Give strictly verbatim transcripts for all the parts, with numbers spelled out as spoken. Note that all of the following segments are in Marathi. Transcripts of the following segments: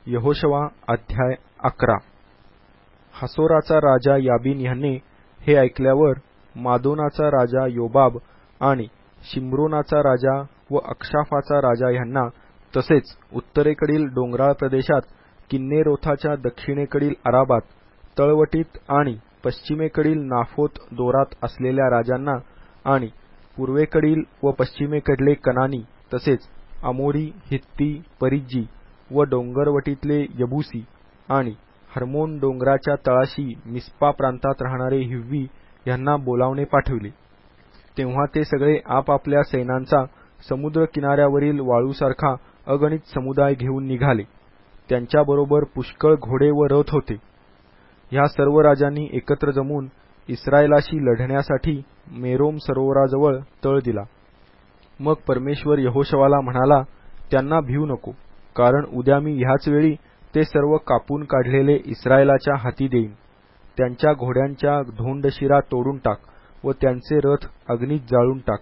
यहोशवा अध्याय अकरा. हासोराचा राजा याबीन ह्याने हे ऐकल्यावर मादोनाचा राजा योबाब आणि शिम्रोनाचा राजा व अक्षाफाचा राजा ह्यांना, तसेच उत्तरेकडील डोंगराळ प्रदेशात किन्नेरोथाच्या दक्षिणेकडील अराबात तळवटीत आणि पश्चिमेकडील नाफोत दोरात असलेल्या राजांना आणि पूर्वेकडील व पश्चिमेकडले कनानी, तसेच अमोरी, हित्ती, परिज्जी व डोंगरवटीतले यबूसी आणि हर्मोन डोंगराच्या तळाशी मिस्पा प्रांतात राहणारे हिव्वी ह्यांना बोलावणे पाठविले. तेव्हा ते सगळे आपापल्या सैन्यांचा समुद्र किनाऱ्यावरील वाळूसारखा अगणित समुदाय घेऊन निघाले. त्यांच्याबरोबर पुष्कळ घोडे व रथ होते. ह्या सर्व राजांनी एकत्र जमून इस्रायलाशी लढण्यासाठी मेरोम सरोवराजवळ तळ दिला. मग परमेश्वर यहोशवाला म्हणाला, त्यांना भिवू नको, कारण उद्या मी ह्याच वेळी ते सर्व कापून काढलेले इस्रायलाच्या हाती देईन. त्यांच्या घोड्यांच्या धोंडशिरा तोडून टाक व त्यांचे रथ अग्नीत जाळून टाक.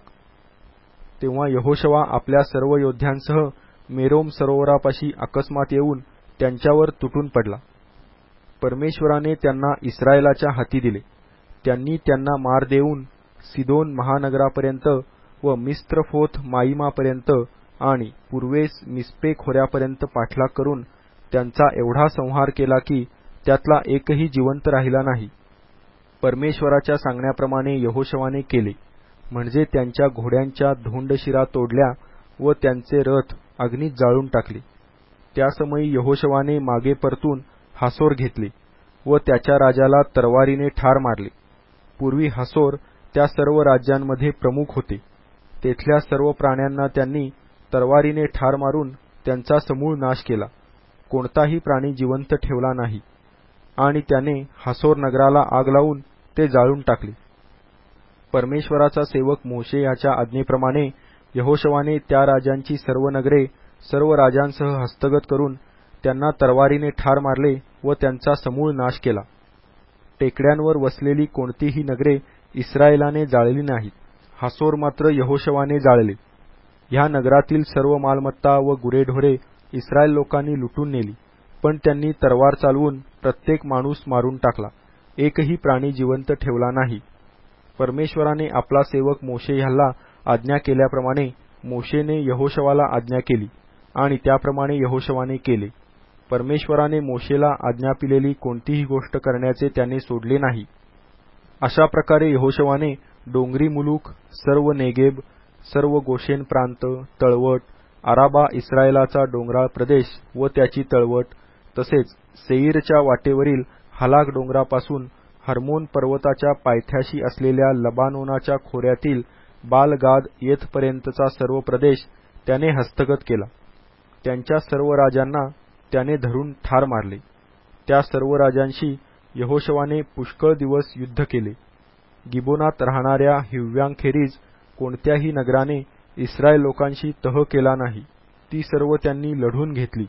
तेव्हा यहोशवा आपल्या सर्व योद्ध्यांसह मेरोम सरोवरापाशी अकस्मात येऊन त्यांच्यावर तुटून पडला. परमेश्वराने त्यांना इस्रायलाच्या हाती दिले. त्यांनी त्यांना मार देऊन सिदोन महानगरापर्यंत व मिस्त्रफोत माईमापर्यंत आणि पूर्वेस मिस्पे खोऱ्यापर्यंत पाठलाग करून त्यांचा एवढा संहार केला की त्यातला एकही जिवंत राहिला नाही. परमेश्वराच्या सांगण्याप्रमाणे यहोशवाने केले, म्हणजे त्यांच्या घोड्यांच्या धोंडशिरा तोडल्या व त्यांचे रथ अग्नीत जाळून टाकले. त्यासमयी यहोशवाने मागे परतून हासोर घेतले व त्याच्या राजाला तरवारीने ठार मारले. पूर्वी हासोर त्या सर्व राज्यांमध्ये प्रमुख होते. तेथल्या सर्व प्राण्यांना त्यांनी तरवारीने ठार मारून त्यांचा समूळ नाश केला. कोणताही प्राणी जिवंत ठेवला नाही. आणि त्याने हासोर नगराला आग लावून ते जाळून टाकले. परमेश्वराचा सेवक मोशे याच्या आज्ञेप्रमाणे यहोशवाने त्या राजांची सर्व नगरे सर्व राजांसह हस्तगत करून त्यांना तरवारीने ठार मारले व त्यांचा समूळ नाश केला. टेकड्यांवर वसलेली कोणतीही नगरे इस्रायलाने जाळली नाहीत. हासोर मात्र यहोशवाने जाळले. ह्या नगरातील सर्व मालमत्ता व गुरेढोरे इस्रायल लोकांनी लुटून नेली, पण त्यांनी तरवार चालवून प्रत्येक माणूस मारून टाकला. एकही प्राणी जिवंत ठेवला नाही. परमेश्वराने आपला सेवक मोशे ह्याला आज्ञा केल्याप्रमाणे मोशेने यहोशवाला आज्ञा केली आणि त्याप्रमाणे यहोशवाने केले. परमेश्वराने मोशेला आज्ञापिलेली कोणतीही गोष्ट करण्याचे त्याने सोडले नाही. अशा प्रकारे यहोशवाने डोंगरी मुलूक, सर्व नेगेब, सर्व गोशेन प्रांत, तळवट, आराबा इस्रायलाचा डोंगराळ प्रदेश व त्याची तळवट, तसेच सेईरच्या वाटेवरील हालाक डोंगरापासून हर्मोन पर्वताच्या पायथ्याशी असलेल्या लबानोनाच्या खोऱ्यातील बाल-गाद येथपर्यंतचा सर्व प्रदेश त्याने हस्तगत केला. त्यांच्या सर्व राजांना त्याने धरून ठार मारले. त्या सर्व राजांशी यहोशवाने पुष्कळ दिवस युद्ध केले. गिबोनात राहणाऱ्या हिव्यांखेरीज कोणत्याही नगराने इस्रायल लोकांशी तह केला नाही. ती सर्व त्यांनी लढून घेतली.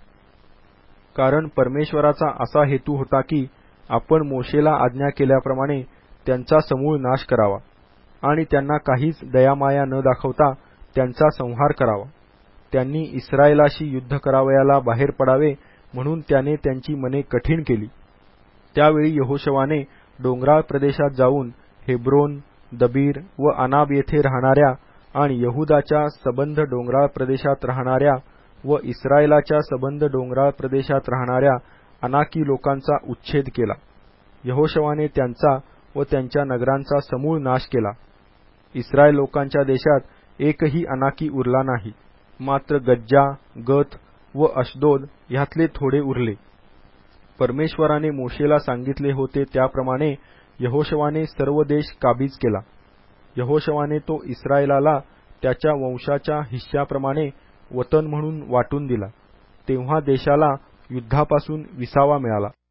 कारण परमेश्वराचा असा हेतू होता की आपण मोशेला आज्ञा केल्याप्रमाणे त्यांचा समूळ नाश करावा आणि त्यांना काहीच दयामाया न दाखवता त्यांचा संहार करावा. त्यांनी इस्रायलाशी युद्ध करावयाला बाहेर पडावे म्हणून त्याने त्यांची मने कठीण केली. त्यावेळी यहोशवाने डोंगराळ प्रदेशात जाऊन हेब्रोन, दबीर व अनाब येथे राहणाऱ्या आणि यहुदाच्या सबंध डोंगराळ प्रदेशात राहणाऱ्या व इस्रायलाच्या सबंध डोंगराळ प्रदेशात राहणाऱ्या अनाकी लोकांचा उच्छेद केला. यहोशवाने त्यांचा व त्यांच्या नगरांचा समूळ नाश केला. इस्रायल लोकांच्या देशात एकही अनाकी उरला नाही. मात्र गज्जा, गत व अशदोद ह्यातले थोडे उरले. परमेश्वराने मोशेला सांगितले होते त्याप्रमाणे यहोशवाने सर्व देश काबीज केला. यहोशवाने तो इस्रायलाला त्याच्या वंशाच्या हिश्श्याप्रमाणे वतन म्हणून वाटून दिला. तेव्हा देशाला युद्धापासून विसावा मिळाला.